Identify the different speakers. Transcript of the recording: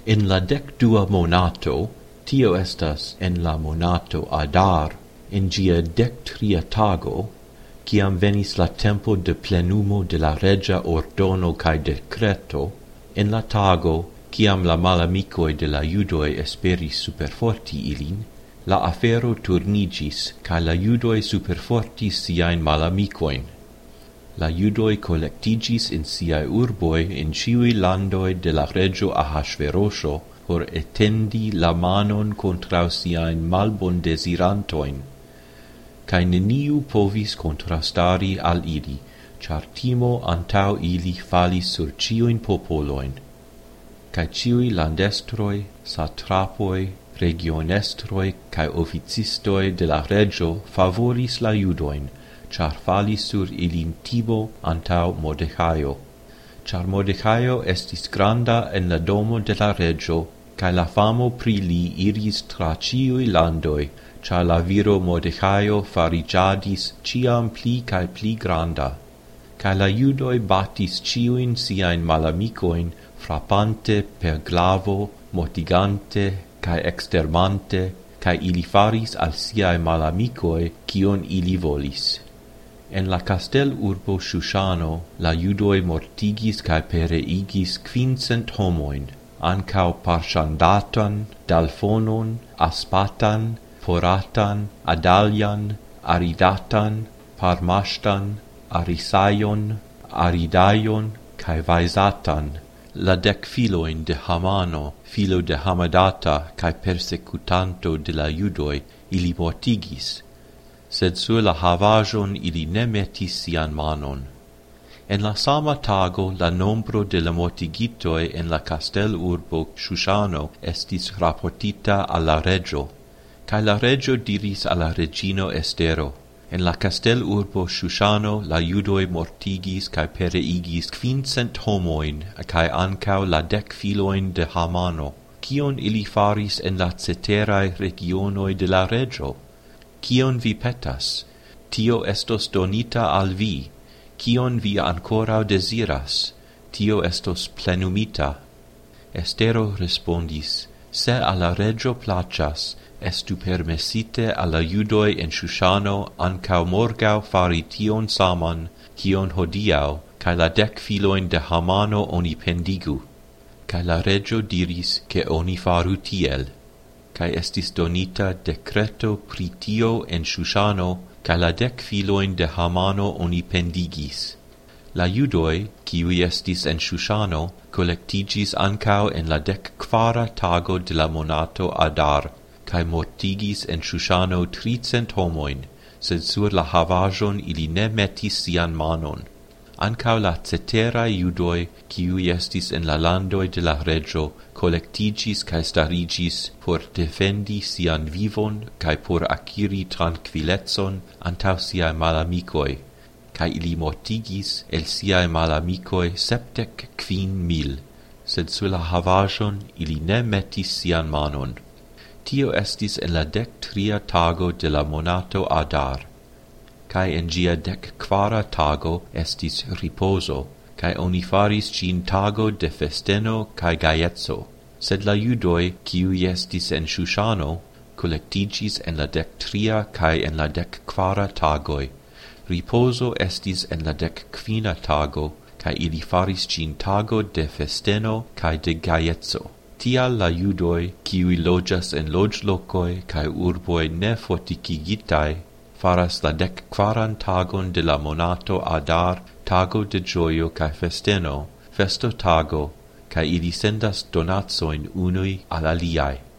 Speaker 1: En la 12 monato, tio estas en la monato Adar, en gia 13 tago, ciam venis la tempo de plenumo de la regia ordono cae decreto, en la tago, ciam la malamicoi de la judoi esperis superforti ilin, la afero turnigis, cae la judoi superfortis siain malamicoin. La judoi collectigis in siae urboi in ciui landoi de la regio Ahasverosho por etendi la manon contra siain malbondesirantoin, cae neniu povis contrastari al ili, char timo antau ili falis sur ciuin popoloin, cae ciui landestroi, satrapoi, regionestroi cae officistoi de la regio favoris la judoin, char falis sur ilin timo antau Mordechaio. Char Mordechaio estis granda en la domo de la regio, cae la famo pri li iris tra ciui landoi, char la viro Mordechaio farigiadis ciam pli cae pli granda, cae la judoi batis ciuin siain malamicoin, frappante per glavo, mortigante, cae extermante, cae ili faris al siae malamicoi cion ili volis. En la castel urbo Shusano la judoi mortigis cae pereigis 500 homoin, ancau Parchandatan, Dalfonon, Aspatan, Poratan, Adalian, Aridatan, Parmashtan, Arisaion, Aridaion, cae Vaisatan, la 10 filoin de Hamano, filo de Hamadata, cae persecutanto de la judoi, ili mortigis, sed sur la havajon ili ne metis sian manon. En la sama tago la nombro de la mortigitoi en la castel urbo Shusano estis rapportita alla regio, cae la regio diris alla regino Estero, en la castel urbo Shusano la judoi mortigis cae pereigis 500 homoin, cae ancau la 10 filoin de Hamano. Cion ili faris en la ceterae regionoi de la regio? Cion vi petas? Tio estos donita al vi. Cion vi ancora desiras? Tio estos plenumita. Estero respondis, se alla regio placas, estu permessite alla judoi en Shusano ancau morgau fari tion saman, cion hodiau, cae la 10 filoin de Hamano oni pendigu. Cae la regio diris che oni faru tiel, cae estis donita decreto pri tio en Shusano, cae la 10 filoin de Hamano oni pendigis. La judoi, kiui estis en Shusano, collectigis ancau en la 14 tago de la monato Adar, cae mortigis en Shusano 300 homoin, sed sur la havajon ili ne metis sian manon. Ancau la ceterae judoi, kiui estis en la landoi de la regio, collectigis cae starigis por defendi sian vivon cae por acquiri tranquilletson antau siae malamicoi, cae ili mortigis el siae malamicoi 75,000, sed sur la havajon ili ne metis sian manon. Tio estis en la 13 tago de la monato Adar, cae en gia 14 tago estis riposo, cae oni faris cin tago de festeno cae gaietzo. Sed la judoi, kiui estis en Shusano, collectigis en la 13 cae en la 14 tagoi. Riposo estis en la 15 tago, cae ili faris cin tago de festeno cae de gaietzo. Tial la judoi, kiui loĝas en loĝlokoj cae urboj ne fortikigitae, faras la 14 tagon de la monato Adar, tago de gioio cae festeno, festo tago, cae ili sendas donatsoin unui al aliae.